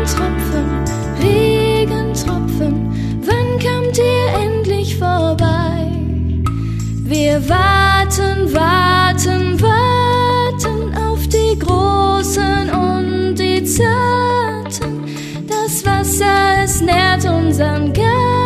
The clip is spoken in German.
Regentropfen, wann kommt ihr endlich vorbei? Wir warten, warten, warten auf die Großen und die Zarten. Das Wasser, es nährt unseren Garten.